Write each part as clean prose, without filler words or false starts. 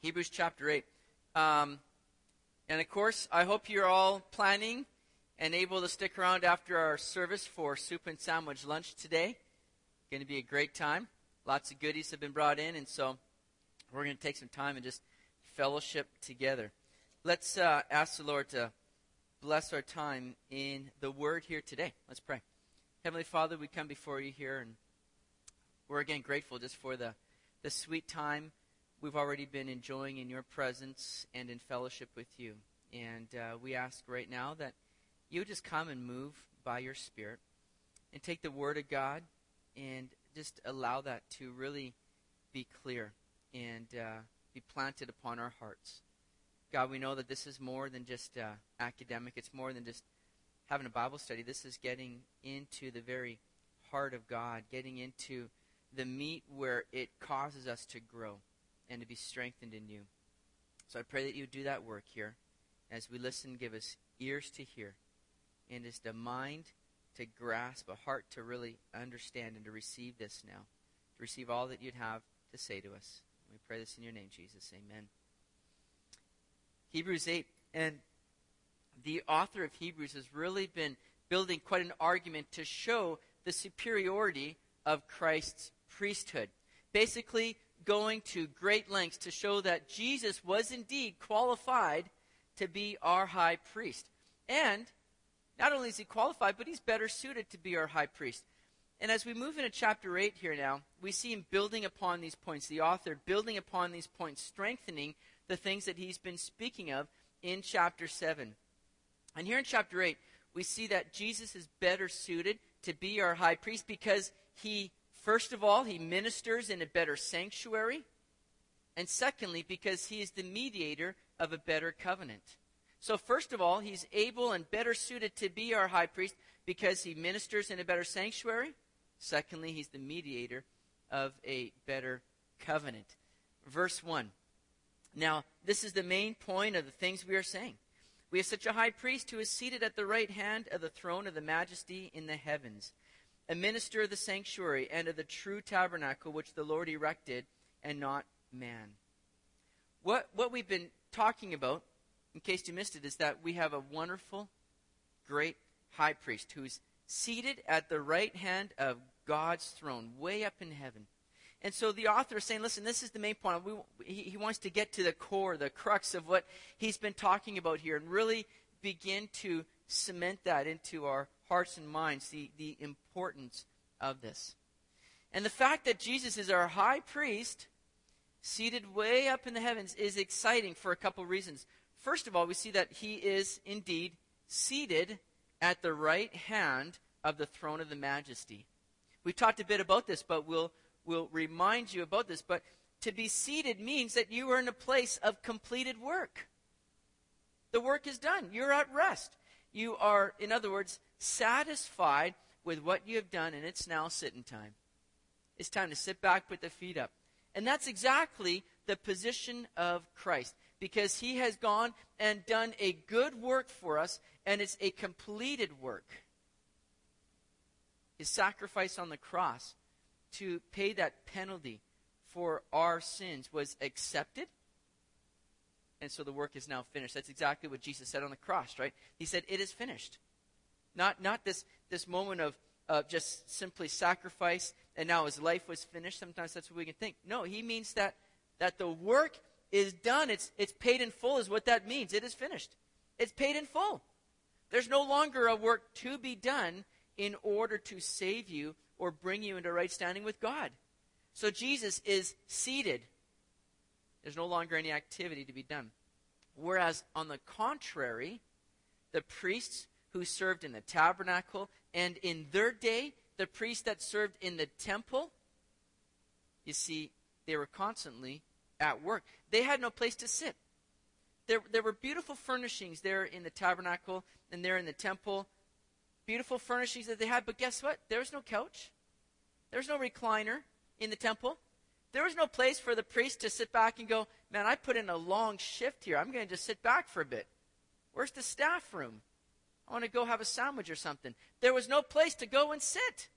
Hebrews chapter 8. And of course, I hope you're all planning and able to stick around after our service for soup and sandwich lunch today. Going to be a great time. Lots of goodies have been brought in, and so we're going to take some time and just fellowship together. Let's ask the Lord to bless our time in the Word here today. Let's pray. Heavenly Father, we come before you here, and we're again grateful just for the sweet time we've already been enjoying in your presence and in fellowship with you. And we ask right now that you just come and move by your Spirit and take the Word of God and just allow that to really be clear and be planted upon our hearts. God, we know that this is more than just academic. It's more than just having a Bible study. This is getting into the very heart of God, getting into the meat where it causes us to grow and to be strengthened in you. So I pray that you do that work here. As we listen, give us ears to hear and just a mind to grasp, a heart to really understand and to receive this now, to receive all that you'd have to say to us. We pray this in your name, Jesus. Amen. Hebrews 8, and the author of Hebrews has really been building quite an argument to show the superiority of Christ's priesthood. Basically, going to great lengths to show that Jesus was indeed qualified to be our high priest. And not only is he qualified, but he's better suited to be our high priest. And as we move into chapter 8 here now, we see him building upon these points, the author building upon these points, strengthening the things that he's been speaking of in chapter 7. And here in chapter 8, we see that Jesus is better suited to be our high priest because he, first of all, he ministers in a better sanctuary. And secondly, because he is the mediator of a better covenant. So first of all, he's able and better suited to be our high priest because he ministers in a better sanctuary. Secondly, he's the mediator of a better covenant. Verse 1. Now, this is the main point of the things we are saying. We have such a high priest who is seated at the right hand of the throne of the majesty in the heavens, a minister of the sanctuary and of the true tabernacle which the Lord erected and not man. What we've been talking about, in case you missed it, is that we have a wonderful, great high priest who's seated at the right hand of God's throne, way up in heaven. And so the author is saying, listen, this is the main point. He wants to get to the core, the crux of what he's been talking about here and really begin to cement that into our hearts and minds, the importance of this. And the fact that Jesus is our high priest, seated way up in the heavens, is exciting for a couple reasons. First of all, we see that he is indeed seated at the right hand of the throne of the majesty. We talked a bit about this, but we'll remind you about this. But to be seated means that you are in a place of completed work. The work is done. You're at rest. You are, in other words, satisfied with what you have done, and it's now sitting time. It's time to sit back, put the feet up. And that's exactly the position of Christ, because he has gone and done a good work for us, and it's a completed work. His sacrifice on the cross to pay that penalty for our sins was accepted, and so the work is now finished. That's exactly what Jesus said on the cross, right? He said, it is finished. Not this moment of just simply sacrifice, and now his life was finished. Sometimes that's what we can think. No, he means that the work is done. It's paid in full is what that means. It is finished. It's paid in full. There's no longer a work to be done in order to save you or bring you into right standing with God. So Jesus is seated. There's no longer any activity to be done. Whereas, on the contrary, the priests who served in the tabernacle, and in their day, the priests that served in the temple, you see, they were constantly at work. They had no place to sit. There were beautiful furnishings there in the tabernacle and there in the temple. Beautiful furnishings that they had, but guess what? There was no couch. There was no recliner in the temple. There was no place for the priest to sit back and go, man, I put in a long shift here. I'm going to just sit back for a bit. Where's the staff room? I want to go have a sandwich or something. There was no place to go and sit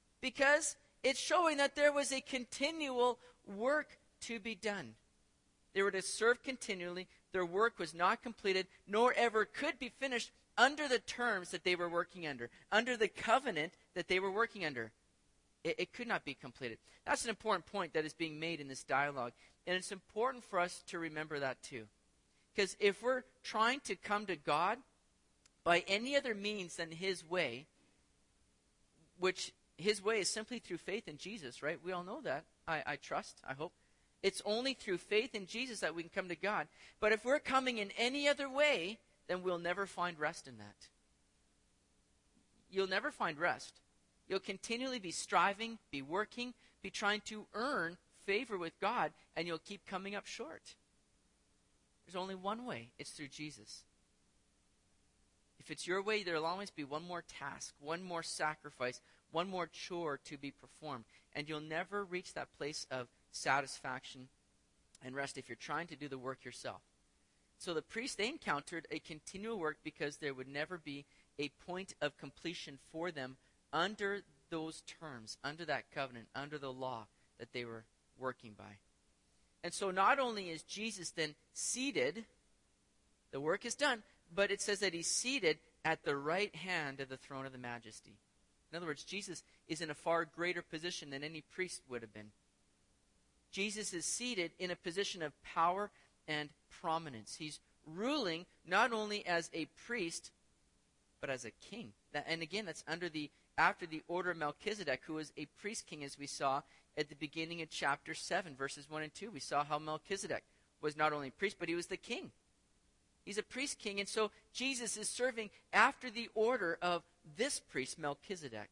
because it's showing that there was a continual work to be done. They were to serve continually. Their work was not completed, nor ever could be finished under the terms that they were working under the covenant that they were working under. It could not be completed. That's an important point that is being made in this dialogue. And it's important for us to remember that too. Because if we're trying to come to God by any other means than his way, which his way is simply through faith in Jesus, right? We all know that. I trust, I hope. It's only through faith in Jesus that we can come to God. But if we're coming in any other way, then we'll never find rest in that. You'll never find rest. You'll continually be striving, be working, be trying to earn favor with God, and you'll keep coming up short. There's only one way. It's through Jesus. If it's your way, there'll always be one more task, one more sacrifice, one more chore to be performed. And you'll never reach that place of satisfaction and rest if you're trying to do the work yourself. So the priests, they encountered a continual work because there would never be a point of completion for them under those terms, under that covenant, under the law that they were working by. And so not only is Jesus then seated, the work is done, but it says that he's seated at the right hand of the throne of the majesty. In other words, Jesus is in a far greater position than any priest would have been. Jesus is seated in a position of power and prominence. He's ruling not only as a priest, but as a king. And again, that's after the order of Melchizedek, who was a priest king, as we saw at the beginning of chapter 7, verses 1 and 2. We saw how Melchizedek was not only a priest, but he was the king. He's a priest king, and so Jesus is serving after the order of this priest, Melchizedek.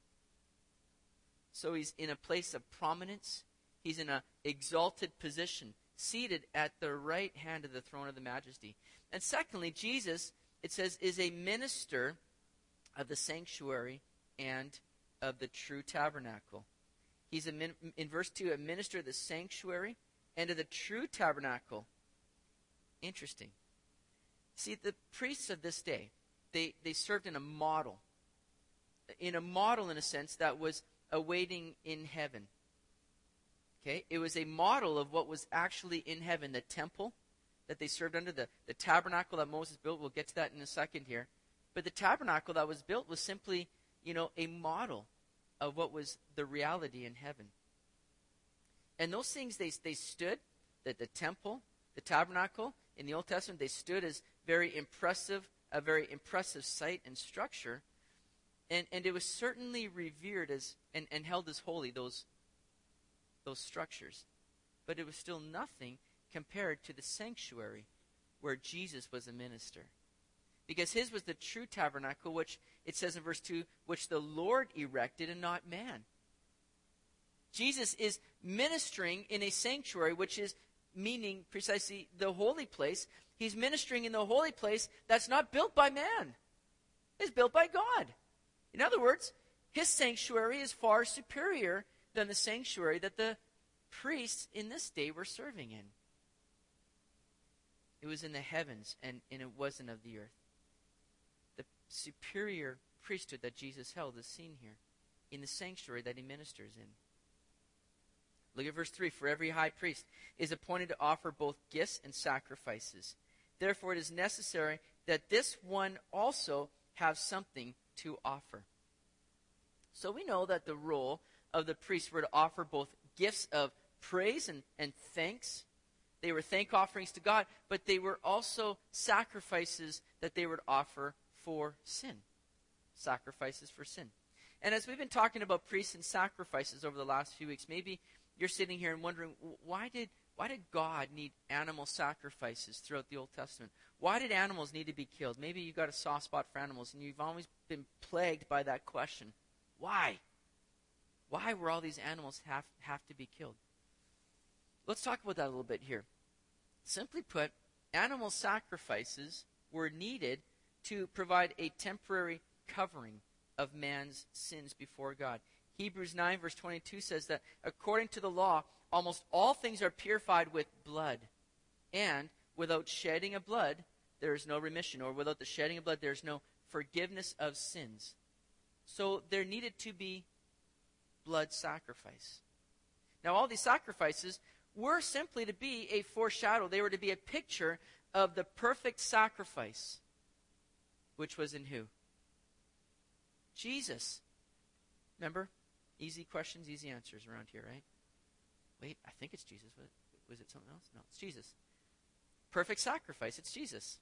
So he's in a place of prominence. He's in an exalted position, seated at the right hand of the throne of the majesty. And secondly, Jesus, it says, is a minister of the sanctuary and of the true tabernacle. He's, in verse 2, a minister of the sanctuary and of the true tabernacle. Interesting. See, the priests of this day, they served in a model in a sense that was awaiting in heaven. Okay, it was a model of what was actually in heaven, the temple that they served under, the tabernacle that Moses built. We'll get to that in a second here. But the tabernacle that was built was simply, a model of what was the reality in heaven. And those things, they stood, that the temple, the tabernacle in the Old Testament, they stood as a very impressive sight and structure. And it was certainly revered as and held as holy, those structures. But it was still nothing compared to the sanctuary where Jesus was a minister. Because his was the true tabernacle, which it says in verse 2, which the Lord erected and not man. Jesus is ministering in a sanctuary, which is meaning precisely the holy place. He's ministering in the holy place that's not built by man. It's built by God. In other words, his sanctuary is far superior than the sanctuary that the priests in this day were serving in. It was in the heavens, and it wasn't of the earth. The superior priesthood that Jesus held is seen here in the sanctuary that he ministers in. Look at verse 3. For every high priest is appointed to offer both gifts and sacrifices. Therefore it is necessary that this one also have something to offer. So we know that the role of the priests were to offer both gifts of praise and thanks. They were thank offerings to God, but they were also sacrifices that they would offer for sin. Sacrifices for sin. And as we've been talking about priests and sacrifices over the last few weeks, maybe you're sitting here and wondering, why did God need animal sacrifices throughout the Old Testament? Why did animals need to be killed? Maybe you've got a soft spot for animals, and you've always been plagued by that question. Why? Why were all these animals have to be killed? Let's talk about that a little bit here. Simply put, animal sacrifices were needed to provide a temporary covering of man's sins before God. Hebrews 9 verse 22 says that according to the law, almost all things are purified with blood. And without shedding of blood, there is no remission. Or without the shedding of blood, there is no forgiveness of sins. So there needed to be blood sacrifice. Now all these sacrifices were simply to be a foreshadow. They were to be a picture of the perfect sacrifice, which was in who? Jesus. Remember? Easy questions, easy answers around here, right? Wait, I think it's Jesus. Was it something else? No, it's Jesus. Perfect sacrifice. It's Jesus.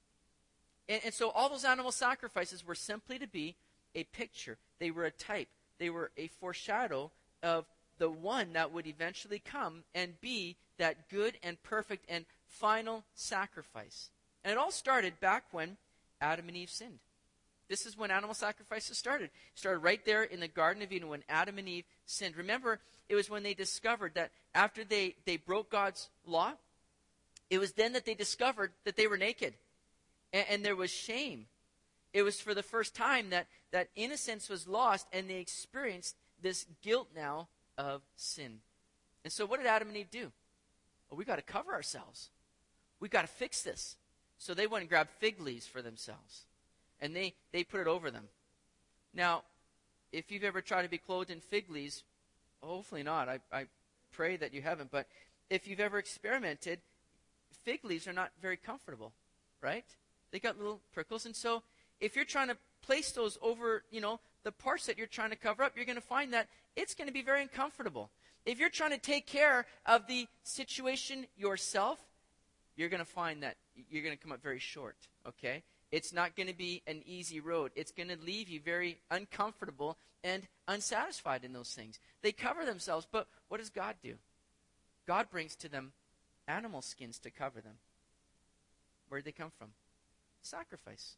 And so all those animal sacrifices were simply to be a picture. They were a type. They were a foreshadow of the one that would eventually come and be that good and perfect and final sacrifice. And it all started back when Adam and Eve sinned. This is when animal sacrifices started. It started right there in the Garden of Eden when Adam and Eve sinned. Remember, it was when they discovered that after they broke God's law, it was then that they discovered that they were naked. And there was shame. It was for the first time that innocence was lost, and they experienced this guilt now of sin. And so what did Adam and Eve do? Well, we've got to cover ourselves. We've got to fix this. So they went and grabbed fig leaves for themselves. And they put it over them. Now, if you've ever tried to be clothed in fig leaves, hopefully not. I pray that you haven't. But if you've ever experimented, fig leaves are not very comfortable, right? They got little prickles. And so if you're trying to place those over, the parts that you're trying to cover up, you're going to find that it's going to be very uncomfortable. If you're trying to take care of the situation yourself, you're going to find that you're going to come up very short, okay? It's not going to be an easy road. It's going to leave you very uncomfortable and unsatisfied in those things. They cover themselves, but what does God do? God brings to them animal skins to cover them. Where did they come from? Sacrifice.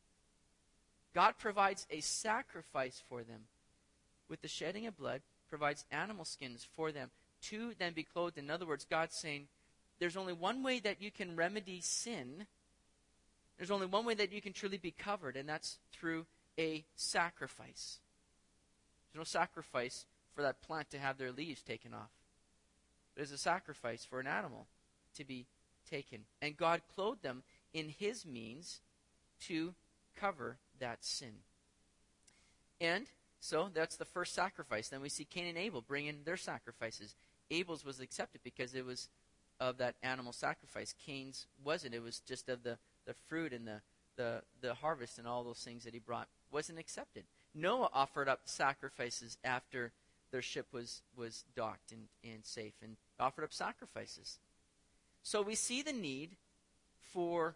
God provides a sacrifice for them. With the shedding of blood, provides animal skins for them to then be clothed. In other words, God's saying, there's only one way that you can remedy sin. There's only one way that you can truly be covered, and that's through a sacrifice. There's no sacrifice for that plant to have their leaves taken off. There's a sacrifice for an animal to be taken. And God clothed them in his means to cover that sin. And so that's the first sacrifice. Then we see Cain and Abel bring in their sacrifices. Abel's was accepted because it was of that animal sacrifice. Cain's wasn't. It was just of the fruit and the harvest and all those things that he brought. Wasn't accepted. Noah offered up sacrifices after their ship was docked and safe, and offered up sacrifices. So we see the need for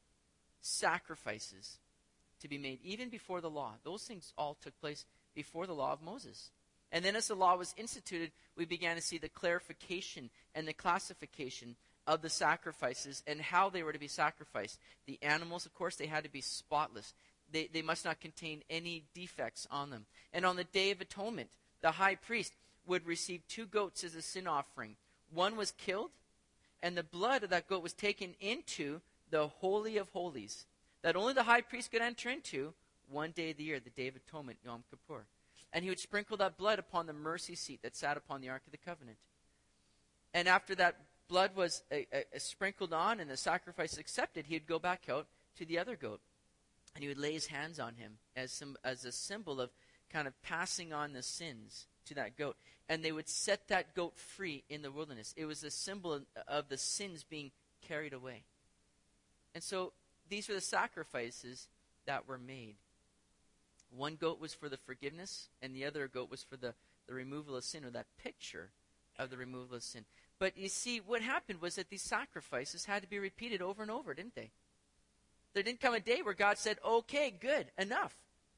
sacrifices to be made even before the law. Those things all took place before the law of Moses. And then as the law was instituted, we began to see the clarification and the classification of the sacrifices and how they were to be sacrificed. The animals, of course, they had to be spotless. They must not contain any defects on them. And on the Day of Atonement, the high priest would receive 2 goats as a sin offering. One was killed, and the blood of that goat was taken into the Holy of Holies, that only the high priest could enter into one day of the year, the Day of Atonement, Yom Kippur. And he would sprinkle that blood upon the mercy seat that sat upon the Ark of the Covenant. And after that blood was sprinkled on and the sacrifice accepted, he would go back out to the other goat. And he would lay his hands on him as a symbol of kind of passing on the sins to that goat. And they would set that goat free in the wilderness. It was a symbol of the sins being carried away. And so these were the sacrifices that were made. One goat was for the forgiveness, and the other goat was for the removal of sin, or that picture of the removal of sin. But you see, what happened was that these sacrifices had to be repeated over and over, didn't they? There didn't come a day where God said, okay, good, enough.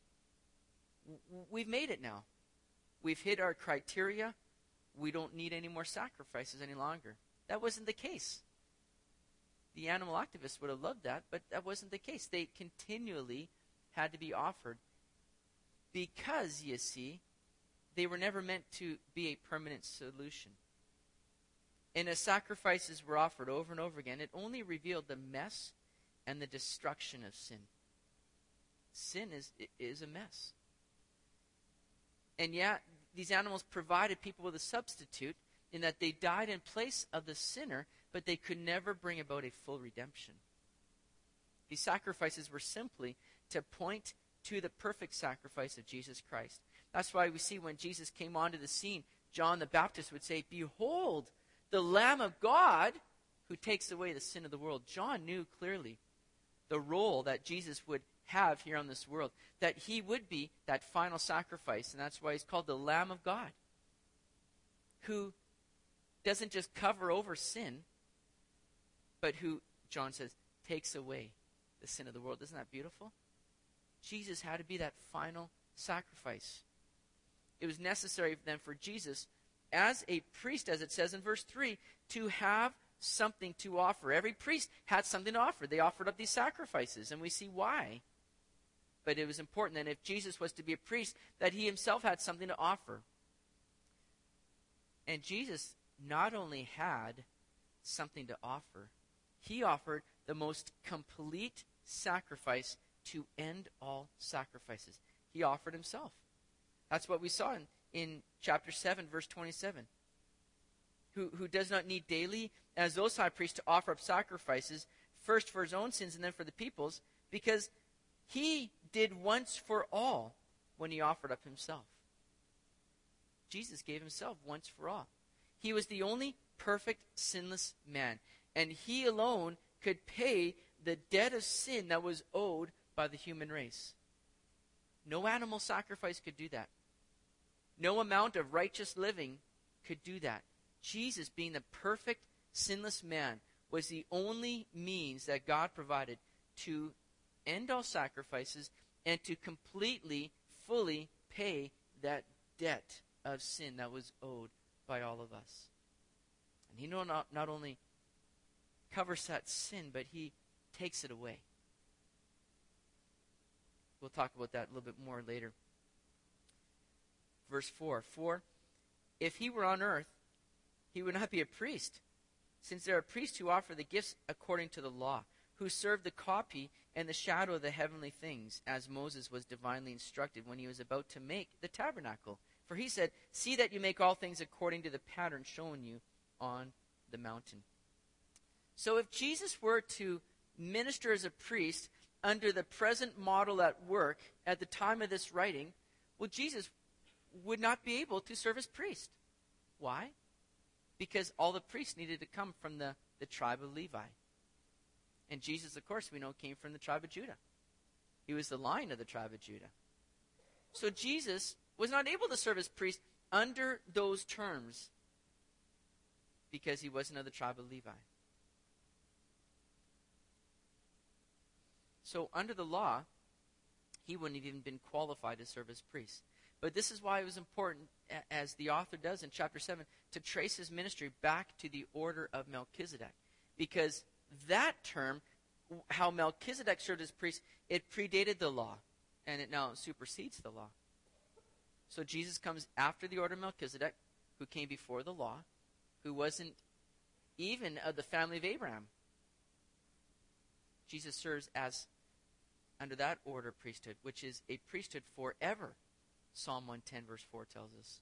We've made it now. We've hit our criteria. We don't need any more sacrifices any longer. That wasn't the case. The animal activists would have loved that, but that wasn't the case. They continually had to be offered because, you see, they were never meant to be a permanent solution. And as sacrifices were offered over and over again, it only revealed the mess and the destruction of sin. Sin is a mess. And yet, these animals provided people with a substitute in that they died in place of the sinner, but they could never bring about a full redemption. These sacrifices were simply to point to the perfect sacrifice of Jesus Christ. That's why we see when Jesus came onto the scene, John the Baptist would say, "Behold, the Lamb of God who takes away the sin of the world. John knew clearly the role that Jesus would have here on this world, that he would be that final sacrifice, and that's why he's called the Lamb of God, who doesn't just cover over sin, but who, John says, takes away the sin of the world. Isn't that beautiful? Jesus had to be that final sacrifice. It was necessary then for Jesus, as a priest, as it says in verse 3, to have something to offer. Every priest had something to offer. They offered up these sacrifices, and we see why. But it was important that if Jesus was to be a priest, that he himself had something to offer. And Jesus not only had something to offer, he offered the most complete sacrifice to end all sacrifices. He offered himself. That's what we saw in chapter 7, verse 27. Who does not need daily, as those high priests, to offer up sacrifices, first for his own sins and then for the people's, because he did once for all when he offered up himself. Jesus gave himself once for all. He was the only perfect, sinless man, and he alone could pay the debt of sin that was owed by the human race. No animal sacrifice could do that. No amount of righteous living could do that. Jesus, being the perfect, sinless man, was the only means that God provided to end all sacrifices and to completely, fully pay that debt of sin that was owed by all of us. And he not only covers that sin, but he takes it away. We'll talk about that a little bit more later. Verse 4. For if he were on earth, he would not be a priest, since there are priests who offer the gifts according to the law, who serve the copy and the shadow of the heavenly things, as Moses was divinely instructed when he was about to make the tabernacle. For he said, see that you make all things according to the pattern shown you on the mountain. So if Jesus were to minister as a priest under the present model at work at the time of this writing, well, Jesus would not be able to serve as priest. Why? Because all the priests needed to come from the tribe of Levi. And Jesus, of course, we know, came from the tribe of Judah. He was the line of the tribe of Judah. So Jesus was not able to serve as priest under those terms because he wasn't of the tribe of Levi. So under the law, he wouldn't have even been qualified to serve as priest. But this is why it was important, as the author does in chapter 7, to trace his ministry back to the order of Melchizedek. Because that term, how Melchizedek served as priest, it predated the law, and it now supersedes the law. So Jesus comes after the order of Melchizedek, who came before the law, who wasn't even of the family of Abraham. Jesus serves as under that order of priesthood, which is a priesthood forever. Psalm 110 verse 4 tells us.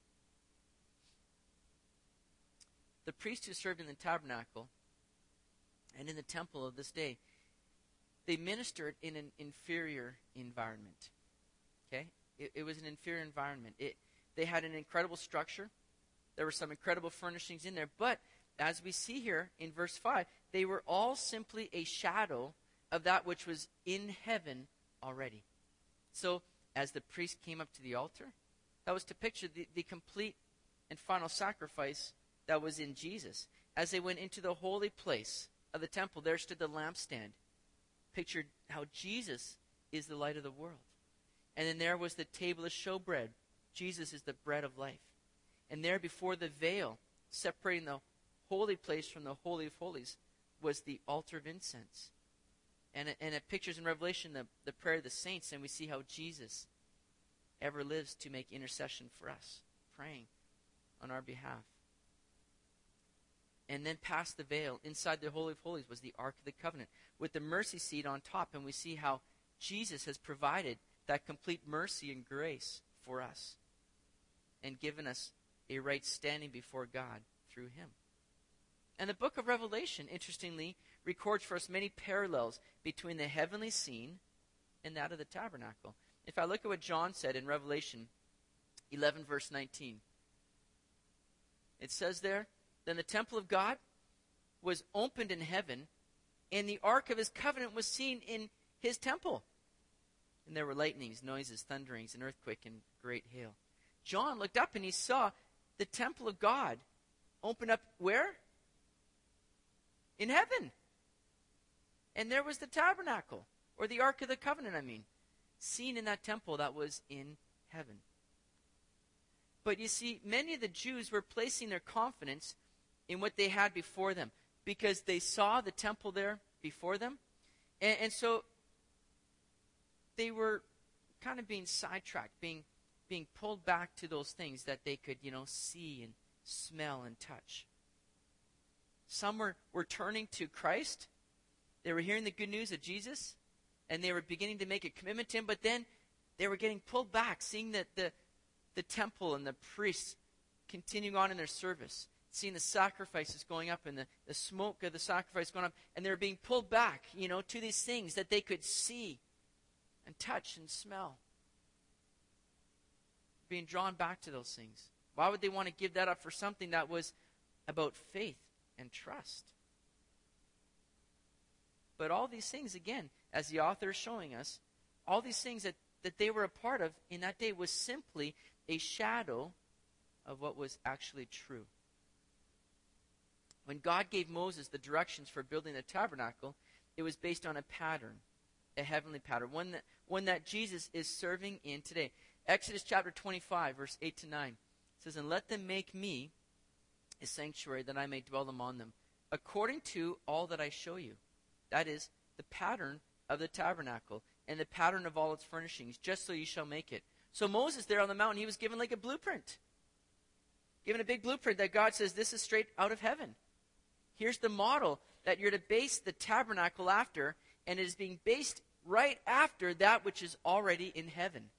The priests who served in the tabernacle and in the temple of this day, they ministered in an inferior environment. Okay? It was an inferior environment. They had an incredible structure. There were some incredible furnishings in there. But as we see here in verse 5, they were all simply a shadow of that which was in heaven already. So as the priest came up to the altar, that was to picture the complete and final sacrifice that was in Jesus. As they went into the holy place of the temple, there stood the lampstand. Pictured how Jesus is the light of the world. And then there was the table of showbread. Jesus is the bread of life. And there before the veil, separating the holy place from the Holy of Holies, was the altar of incense. And it pictures in Revelation the prayer of the saints, and we see how Jesus ever lives to make intercession for us, praying on our behalf. And then past the veil, inside the Holy of Holies, was the Ark of the Covenant, with the mercy seat on top, and we see how Jesus has provided that complete mercy and grace for us, and given us a right standing before God through him. And the book of Revelation, interestingly, records for us many parallels between the heavenly scene and that of the tabernacle. If I look at what John said in Revelation 11, verse 19, it says there, then the temple of God was opened in heaven, and the ark of his covenant was seen in his temple. And there were lightnings, noises, thunderings, an earthquake, and great hail. John looked up and he saw the temple of God open up where? In heaven. And there was the tabernacle, or the ark of the covenant, seen in that temple that was in heaven. But you see, many of the Jews were placing their confidence in what they had before them, because they saw the temple there before them. And so they were kind of being sidetracked, being pulled back to those things that they could, see and smell and touch. Some were turning to Christ. They were hearing the good news of Jesus, and they were beginning to make a commitment to him, but then they were getting pulled back, seeing that the temple and the priests continuing on in their service, seeing the sacrifices going up and the smoke of the sacrifice going up, and they were being pulled back, to these things that they could see and touch and smell. Being drawn back to those things. Why would they want to give that up for something that was about faith and trust? But all these things, again, as the author is showing us, all these things that they were a part of in that day was simply a shadow of what was actually true. When God gave Moses the directions for building the tabernacle, it was based on a pattern, a heavenly pattern, one that Jesus is serving in today. Exodus chapter 25, verse 8 to 9 says, "And let them make me a sanctuary that I may dwell among them, according to all that I show you." That is, the pattern of the tabernacle and the pattern of all its furnishings, just so you shall make it. So Moses there on the mountain, he was given like a blueprint. Given a big blueprint that God says, this is straight out of heaven. Here's the model that you're to base the tabernacle after, and it is being based right after that which is already in heaven.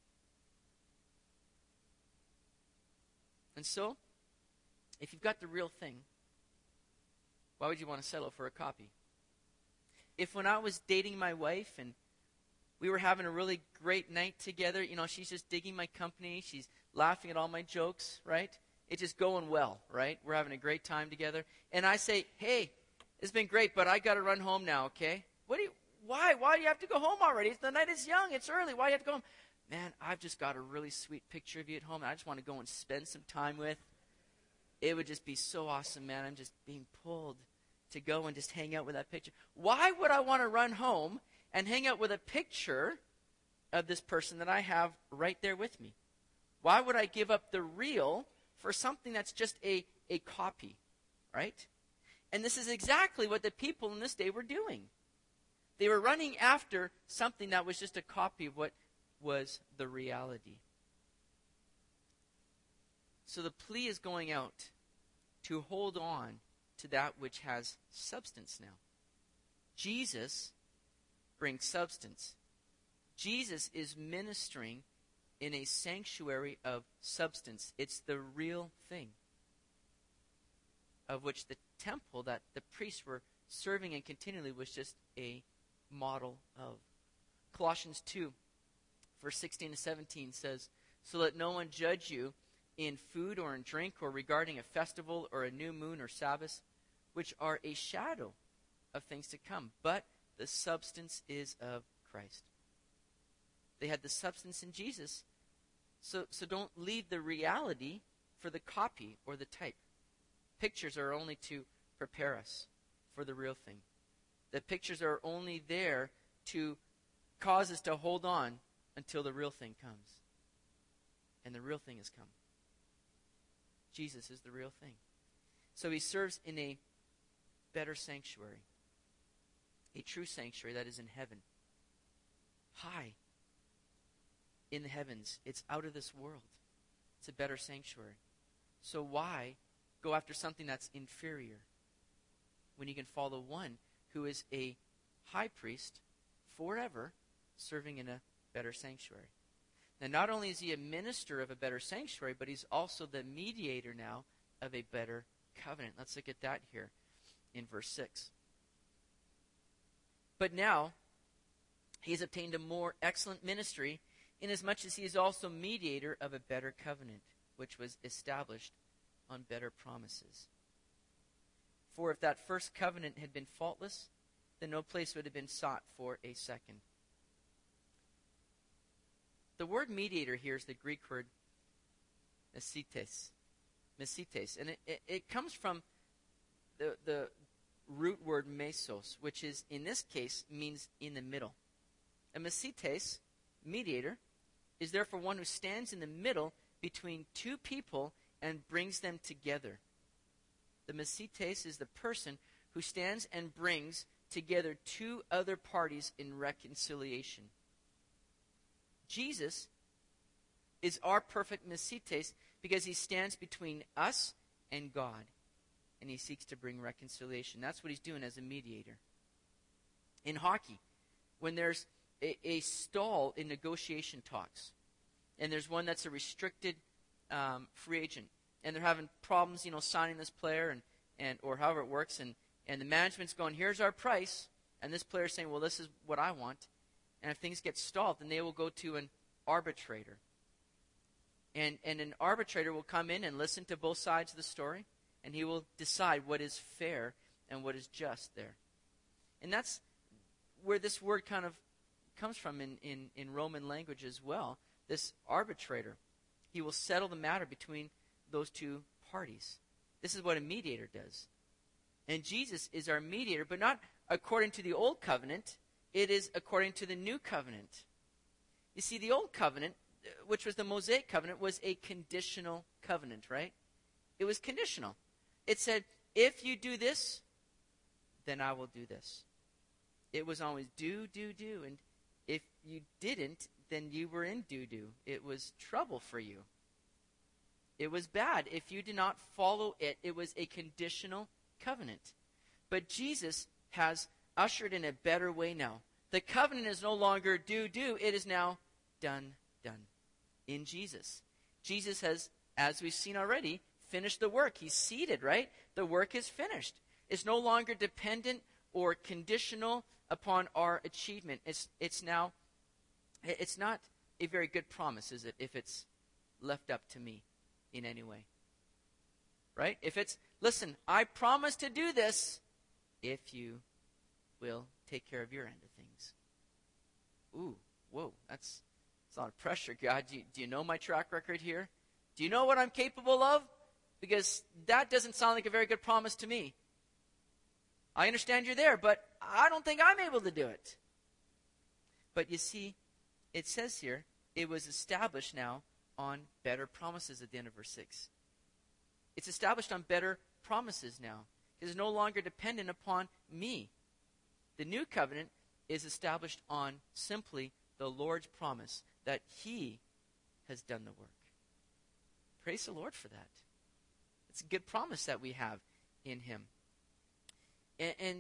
And so, if you've got the real thing, why would you want to settle for a copy? If when I was dating my wife and we were having a really great night together, she's just digging my company, she's laughing at all my jokes, right? It's just going well, right? We're having a great time together. And I say, "Hey, it's been great, but I got to run home now, okay?" Why? Why do you have to go home already? The night is young. It's early. Why do you have to go home? "Man, I've just got a really sweet picture of you at home, and I just want to go and spend some time with. It would just be so awesome, man. I'm just being pulled to go and just hang out with that picture." Why would I want to run home and hang out with a picture of this person that I have right there with me? Why would I give up the real for something that's just a copy, right? And this is exactly what the people in this day were doing. They were running after something that was just a copy of what was the reality. So the plea is going out to hold on to that which has substance now. Jesus brings substance. Jesus is ministering in a sanctuary of substance. It's the real thing, of which the temple that the priests were serving in continually was just a model of. Colossians 2, verse 16 to 17 says, "So let no one judge you in food or in drink or regarding a festival or a new moon or Sabbath, which are a shadow of things to come, but the substance is of Christ." They had the substance in Jesus, so don't leave the reality for the copy or the type. Pictures are only to prepare us for the real thing. The pictures are only there to cause us to hold on until the real thing comes. And the real thing has come. Jesus is the real thing. So he serves in a better sanctuary. A true sanctuary that is in heaven. High in the heavens. It's out of this world. It's a better sanctuary. So why go after something that's inferior when you can follow one who is a high priest forever serving in a better sanctuary? Now, not only is he a minister of a better sanctuary, but he's also the mediator now of a better covenant. Let's look at that here in verse 6. "But now he has obtained a more excellent ministry, inasmuch as he is also mediator of a better covenant, which was established on better promises." For if that first covenant had been faultless, then no place would have been sought for a second. The word mediator here is the Greek word mesites. And it comes from the root word mesos, which is, in this case, means in the middle. A mesites, mediator, is therefore one who stands in the middle between two people and brings them together. The mesites is the person who stands and brings together two other parties in reconciliation. Jesus is our perfect mesites because he stands between us and God, and he seeks to bring reconciliation. That's what he's doing as a mediator. In hockey, when there's a stall in negotiation talks, and there's one that's a restricted free agent, and they're having problems, signing this player, and or however it works, and the management's going, here's our price, and this player's saying, well, this is what I want. And if things get stalled, then they will go to an arbitrator. And an arbitrator will come in and listen to both sides of the story, and he will decide what is fair and what is just there. And that's where this word kind of comes from in Roman language as well. This arbitrator, he will settle the matter between those two parties. This is what a mediator does. And Jesus is our mediator, but not according to the old covenant. It is according to the new covenant. You see, the old covenant, which was the Mosaic covenant, was a conditional covenant, right? It was conditional. It said, if you do this, then I will do this. It was always do. And if you didn't, then you were in do. It was trouble for you. It was bad if you did not follow it. It was a conditional covenant. But Jesus has ushered in a better way now. The covenant is no longer do. It is now done. In Jesus. Jesus has, as we've seen already, finished the work. He's seated, right? The work is finished. It's no longer dependent or conditional upon our achievement. It's not a very good promise, is it, if it's left up to me in any way? Right? If it's, listen, I promise to do this if you will take care of your end of things. Ooh, whoa, that's a lot of pressure, God. Do you know my track record here? Do you know what I'm capable of? Because that doesn't sound like a very good promise to me. I understand you're there, but I don't think I'm able to do it. But you see, it says here, it was established now on better promises at the end of verse 6. It's established on better promises now. It is no longer dependent upon me. The new covenant is established on simply the Lord's promise that he has done the work. Praise the Lord for that. It's a good promise that we have in him. And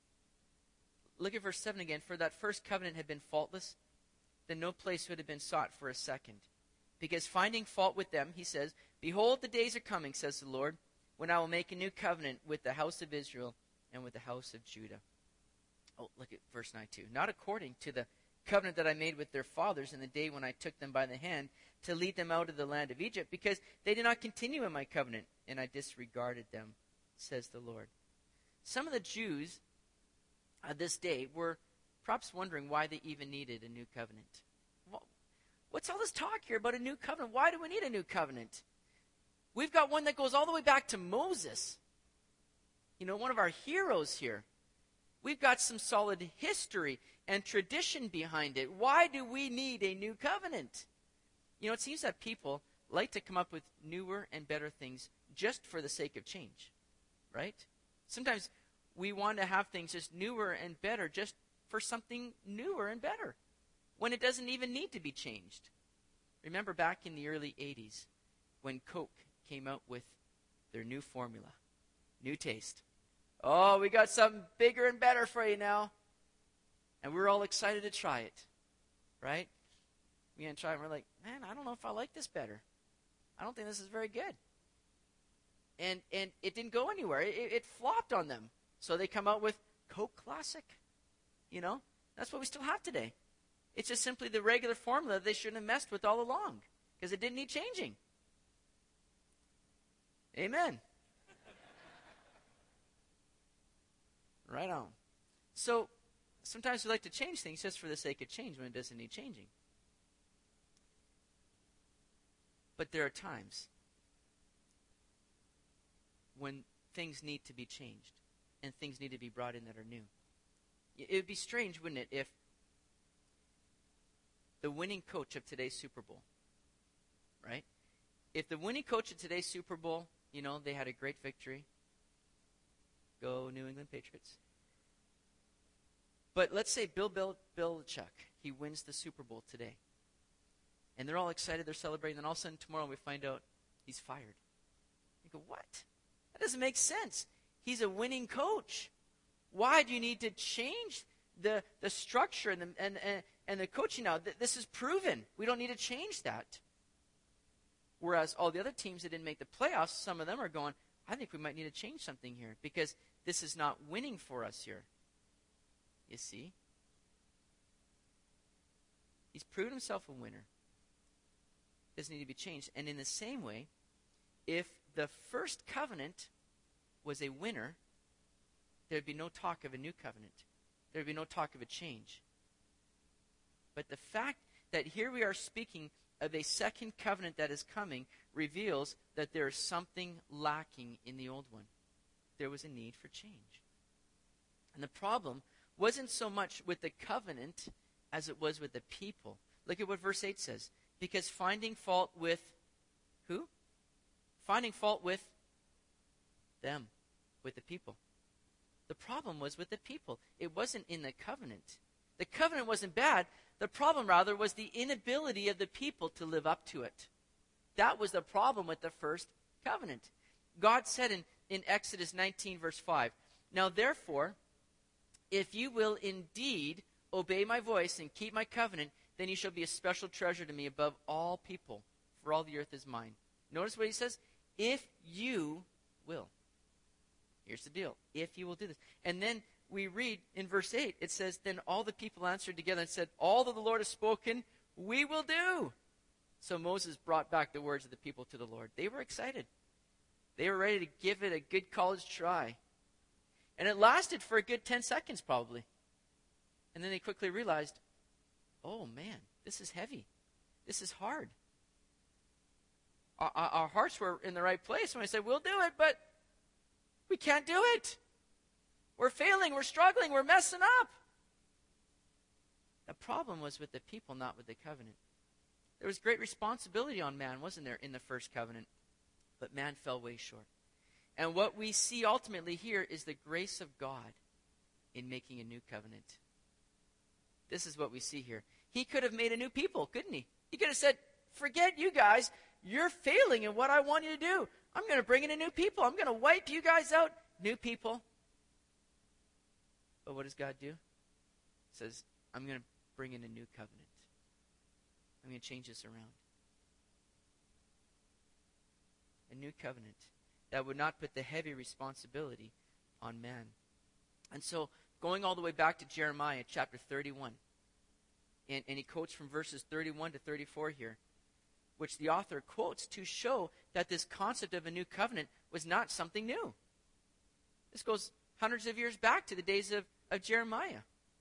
look at verse 7 again. For that first covenant had been faultless, then no place would have been sought for a second. Because finding fault with them, he says, behold, the days are coming, says the Lord, when I will make a new covenant with the house of Israel and with the house of Judah. Oh, look at verse 9 too. Not according to the covenant that I made with their fathers in the day when I took them by the hand to lead them out of the land of Egypt, because they did not continue in my covenant, and I disregarded them, says the Lord. Some of the Jews of this day were perhaps wondering why they even needed a new covenant. What's all this talk here about a new covenant? Why do we need a new covenant? We've got one that goes all the way back to Moses. One of our heroes here. We've got some solid history and tradition behind it. Why do we need a new covenant? It seems that people like to come up with newer and better things just for the sake of change, right? Sometimes we want to have things just newer and better just for something newer and better when it doesn't even need to be changed. Remember back in the early 80s when Coke came out with their new formula, new taste. Oh, we got something bigger and better for you now. And we're all excited to try it, right? We try it, and we're like, man, I don't know if I like this better. I don't think this is very good. And it didn't go anywhere. It flopped on them. So they come out with Coke Classic. That's what we still have today. It's just simply the regular formula they shouldn't have messed with all along because it didn't need changing. Amen. Right on. So sometimes we like to change things just for the sake of change when it doesn't need changing. But there are times when things need to be changed and things need to be brought in that are new. It would be strange, wouldn't it, if the winning coach of today's Super Bowl, right? If the winning coach of today's Super Bowl, they had a great victory. Go New England Patriots. But let's say Bill Belichick, he wins the Super Bowl today. And they're all excited, they're celebrating, then all of a sudden tomorrow we find out he's fired. You go, what? That doesn't make sense. He's a winning coach. Why do you need to change the structure and the coaching now? This is proven. We don't need to change that. Whereas all the other teams that didn't make the playoffs, some of them are going, I think we might need to change something here because this is not winning for us here. You see? He's proven himself a winner. Doesn't need to be changed. And in the same way, if the first covenant was a winner, there'd be no talk of a new covenant. There'd be no talk of a change. But the fact that here we are speaking of a second covenant that is coming reveals that there is something lacking in the old one. There was a need for change. And the problem wasn't so much with the covenant as it was with the people. Look at what verse 8 says. Because finding fault with who? Finding fault with them, with the people. The problem was with the people. It wasn't in the covenant. The covenant wasn't bad. The problem, rather, was the inability of the people to live up to it. That was the problem with the first covenant. God said in Exodus 19, verse 5, Now therefore, if you will indeed obey my voice and keep my covenant, then you shall be a special treasure to me above all people, for all the earth is mine. Notice what he says? If you will. Here's the deal. If you will do this. And then we read in verse 8, it says, Then all the people answered together and said, All that the Lord has spoken, we will do. So Moses brought back the words of the people to the Lord. They were excited. They were ready to give it a good college try. And it lasted for a good 10 seconds probably. And then they quickly realized, oh man, this is heavy. This is hard. Our hearts were in the right place when I said, we'll do it, but we can't do it. We're failing, we're struggling, we're messing up. The problem was with the people, not with the covenant. There was great responsibility on man, wasn't there, in the first covenant? But man fell way short. And what we see ultimately here is the grace of God in making a new covenant. This is what we see here. He could have made a new people, couldn't he? He could have said, forget you guys. You're failing in what I want you to do. I'm going to bring in a new people. I'm going to wipe you guys out. New people. But what does God do? He says, I'm going to bring in a new covenant. I'm going to change this around. A new covenant that would not put the heavy responsibility on man. And so, going all the way back to Jeremiah chapter 31, and he quotes from verses 31 to 34 here, which the author quotes to show that this concept of a new covenant was not something new. This goes hundreds of years back to the days of Jeremiah.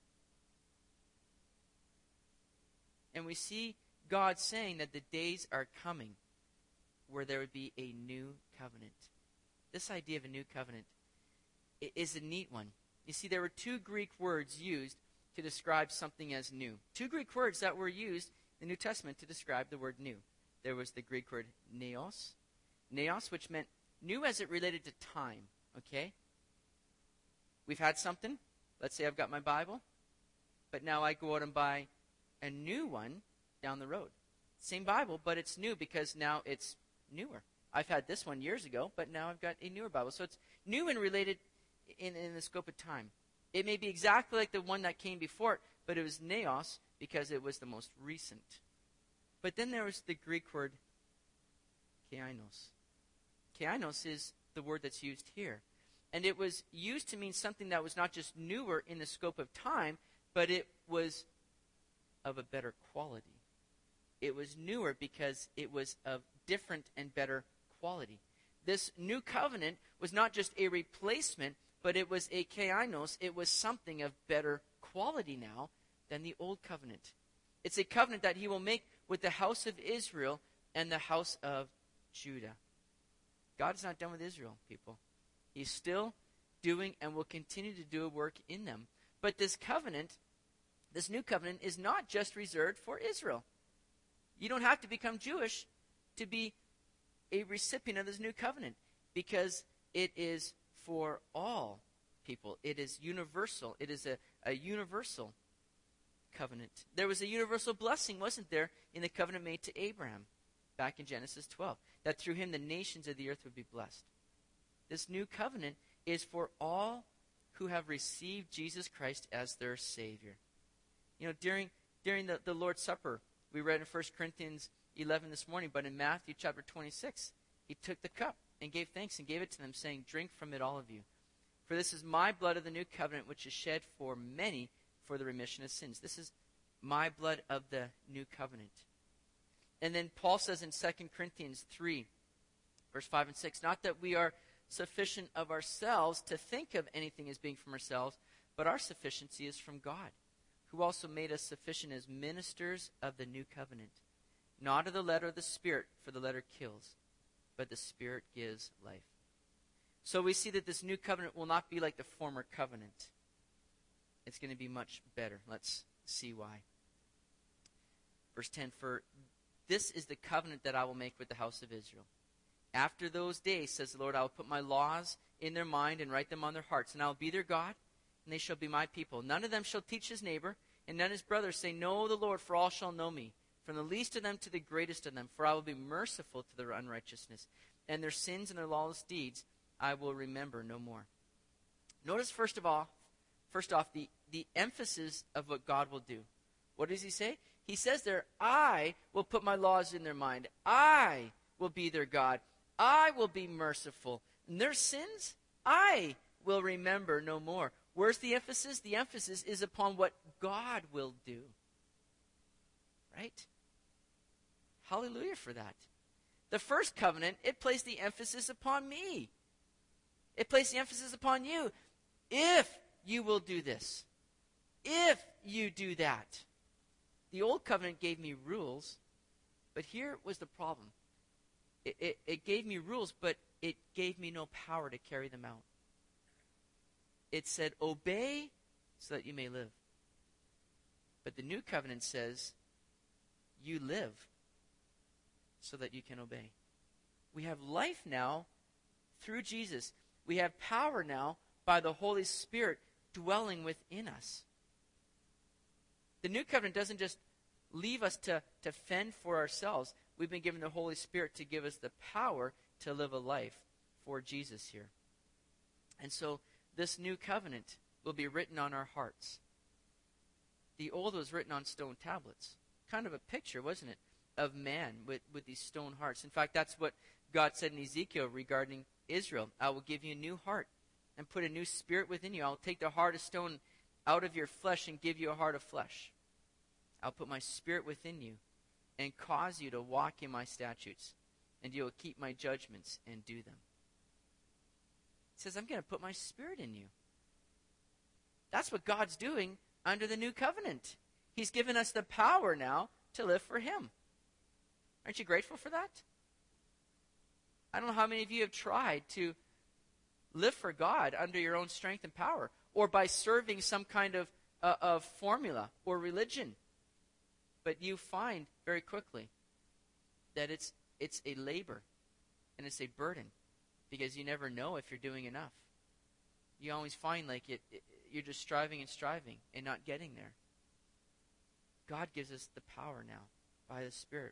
And we see God saying that the days are coming where there would be a new covenant. This idea of a new covenant is a neat one. You see, there were two Greek words used to describe something as new. Two Greek words that were used in the New Testament to describe the word new. There was the Greek word neos, which meant new as it related to time, okay? We've had something. Let's say I've got my Bible, but now I go out and buy a new one down the road. Same Bible, but it's new because now it's newer. I've had this one years ago, but now I've got a newer Bible. So it's new and related in the scope of time. It may be exactly like the one that came before it, but it was neos because it was the most recent. But then there was the Greek word kainos. Kainos is the word that's used here. And it was used to mean something that was not just newer in the scope of time, but it was of a better quality. It was newer because it was of different and better quality. This new covenant was not just a replacement, but it was a kainos. It was something of better quality now than the old covenant. It's a covenant that he will make with the house of Israel and the house of Judah. God is not done with Israel, people. He's still doing and will continue to do a work in them. But this covenant, this new covenant, is not just reserved for Israel. You don't have to become Jewish to be a recipient of this new covenant, because it is for all people. It is universal. It is a universal covenant. There was a universal blessing, wasn't there, in the covenant made to Abraham back in Genesis 12, that through him the nations of the earth would be blessed. This new covenant is for all who have received Jesus Christ as their Savior. You know, during the Lord's Supper, we read in 1 Corinthians 11 this morning, but in Matthew chapter 26, he took the cup and gave thanks and gave it to them, saying, "Drink from it, all of you. For this is my blood of the new covenant, which is shed for many for the remission of sins." This is my blood of the new covenant. And then Paul says in 2 Corinthians 3, verse 5 and 6, "Not that we are sufficient of ourselves to think of anything as being from ourselves, but our sufficiency is from God, who also made us sufficient as ministers of the new covenant, not of the letter of the Spirit, for the letter kills, but the Spirit gives life." So we see that this new covenant will not be like the former covenant. It's going to be much better. Let's see why. Verse 10, "For this is the covenant that I will make with the house of Israel. After those days, says the Lord, I will put my laws in their mind and write them on their hearts, and I will be their God, and they shall be my people. None of them shall teach his neighbor, and none his brother, say, Know the Lord, for all shall know me, from the least of them to the greatest of them. For I will be merciful to their unrighteousness, and their sins and their lawless deeds I will remember no more." Notice first off, the emphasis of what God will do. What does he say? He says there, "I will put my laws in their mind. I will be their God. I will be merciful. And their sins, I will remember no more." Where's the emphasis? The emphasis is upon what God will do. Right? Hallelujah for that. The first covenant, it placed the emphasis upon me. It placed the emphasis upon you. If you will do this. If you do that. The old covenant gave me rules, but here was the problem. It gave me rules, but it gave me no power to carry them out. It said, obey so that you may live. But the new covenant says, you live so that you can obey. We have life now through Jesus. We have power now by the Holy Spirit dwelling within us. The new covenant doesn't just leave us to fend for ourselves. We've been given the Holy Spirit to give us the power to live a life for Jesus here. And so this new covenant will be written on our hearts. The old was written on stone tablets. Kind of a picture, wasn't it, of man with these stone hearts. In fact, that's what God said in Ezekiel regarding Israel. "I will give you a new heart and put a new spirit within you. I'll take the heart of stone out of your flesh and give you a heart of flesh. I'll put my spirit within you and cause you to walk in my statutes, and you will keep my judgments and do them." He says, I'm going to put my spirit in you. That's what God's doing under the new covenant. He's given us the power now to live for him. Aren't you grateful for that? I don't know how many of you have tried to live for God under your own strength and power, or by serving some kind of formula or religion. But you find very quickly that it's a labor and it's a burden, because you never know if you're doing enough. You always find like you're just striving and not getting there. God gives us the power now by the Spirit.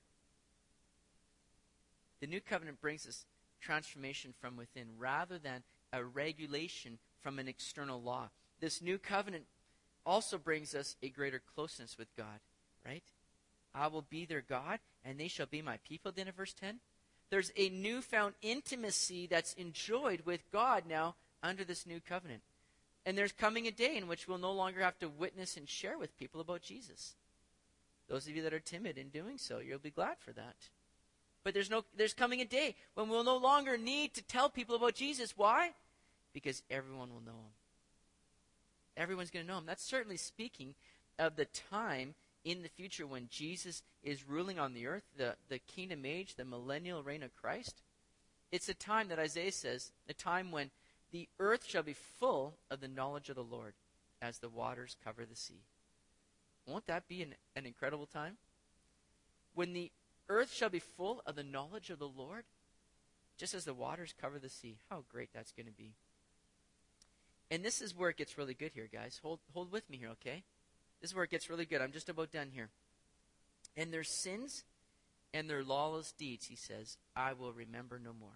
The new covenant brings us transformation from within rather than a regulation from an external law. This new covenant also brings us a greater closeness with God, right? I will be their God, and they shall be my people, then in verse 10. There's a newfound intimacy that's enjoyed with God now under this new covenant. And there's coming a day in which we'll no longer have to witness and share with people about Jesus. Those of you that are timid in doing so, you'll be glad for that. But there's coming a day when we'll no longer need to tell people about Jesus. Why? because everyone will know him. Everyone's going to know him. That's certainly speaking of the time in the future when Jesus is ruling on the earth, the kingdom age, the millennial reign of Christ. It's a time that Isaiah says, a time when the earth shall be full of the knowledge of the Lord as the waters cover the sea. Won't that be an incredible time? When the earth shall be full of the knowledge of the Lord, just as the waters cover the sea. How great that's going to be. And this is where it gets really good here, guys. Hold with me here, okay? This is where it gets really good. I'm just about done here. And their sins and their lawless deeds, he says, I will remember no more.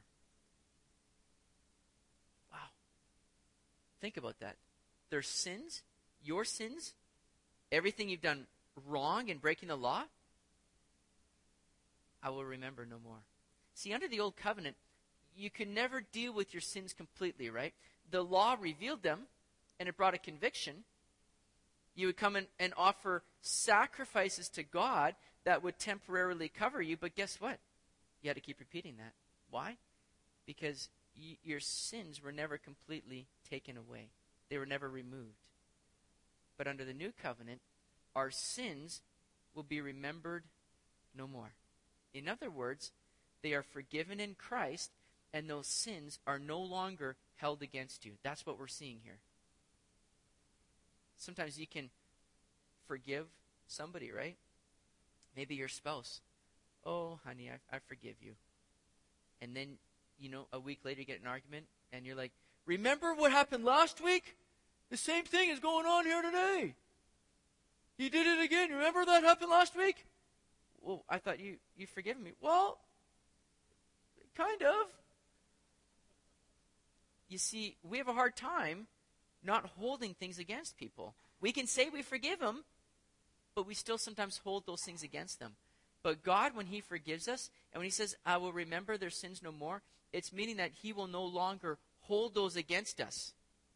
Wow. Think about that. Their sins, your sins, everything you've done wrong in breaking the law, I will remember no more. See, under the old covenant, you could never deal with your sins completely, right? The law revealed them, and it brought a conviction. You would come and offer sacrifices to God that would temporarily cover you, but guess what? You had to keep repeating that. Why? Because your sins were never completely taken away. They were never removed. But under the new covenant, our sins will be remembered no more. In other words, they are forgiven in Christ, and those sins are no longer held against you. That's what we're seeing here. Sometimes you can forgive somebody, right? Maybe your spouse. Oh, honey, I forgive you. And then, a week later you get in an argument, and you're like, remember what happened last week? The same thing is going on here today. You did it again. Remember that happened last week? Well, I thought you forgiven me. Well, kind of. You see, we have a hard time not holding things against people. We can say we forgive them, but we still sometimes hold those things against them. But God, when he forgives us, and when he says, I will remember their sins no more, it's meaning that he will no longer hold those against us.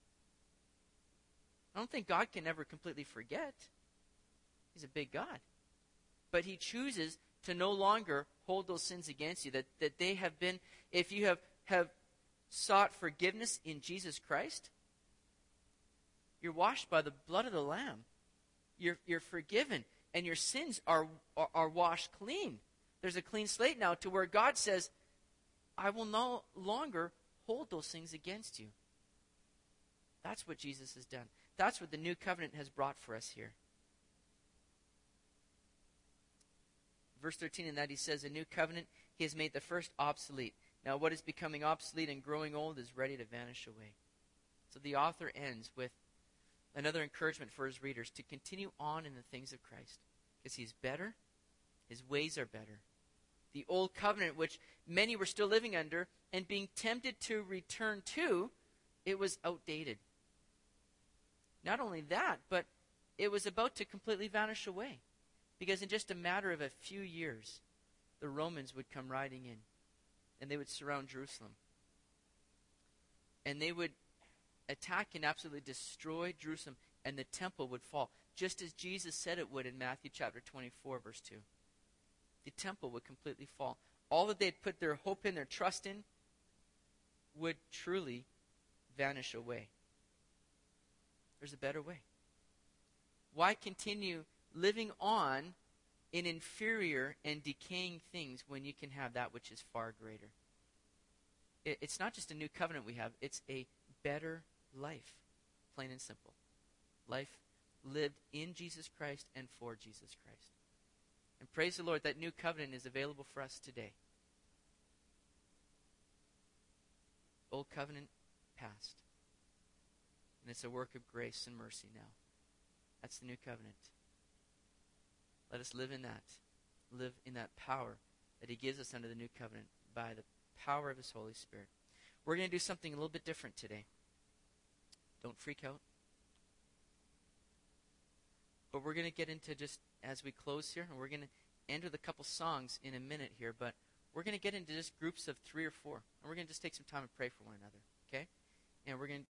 I don't think God can ever completely forget. He's a big God. But he chooses to no longer hold those sins against you, that they have been, if you have sought forgiveness in Jesus Christ, you're washed by the blood of the Lamb. You're forgiven, and your sins are washed clean. There's a clean slate now to where God says, I will no longer hold those things against you. That's what Jesus has done. That's what the new covenant has brought for us here. Verse 13, in that he says, a new covenant, he has made the first obsolete. Now what is becoming obsolete and growing old is ready to vanish away. So the author ends with another encouragement for his readers to continue on in the things of Christ. Because he's better, his ways are better. The old covenant, which many were still living under and being tempted to return to, it was outdated. Not only that, but it was about to completely vanish away. Because in just a matter of a few years, the Romans would come riding in, and they would surround Jerusalem. And they would attack and absolutely destroy Jerusalem, and the temple would fall, just as Jesus said it would in Matthew chapter 24, verse 2. The temple would completely fall. All that they'd put their hope in, their trust in, would truly vanish away. There's a better way. Why continue living on in inferior and decaying things when you can have that which is far greater? It's not just a new covenant we have, it's a better life, plain and simple. Life lived in Jesus Christ and for Jesus Christ. And praise the Lord, that new covenant is available for us today. Old covenant past. And it's a work of grace and mercy now. That's the new covenant. Let us live in that. Live in that power that he gives us under the new covenant by the power of his Holy Spirit. We're going to do something a little bit different today. Don't freak out. But we're going to get into, just as we close here, and we're going to end with a couple songs in a minute here, but we're going to get into just groups of 3 or 4. And we're going to just take some time and pray for one another. Okay? And we're going to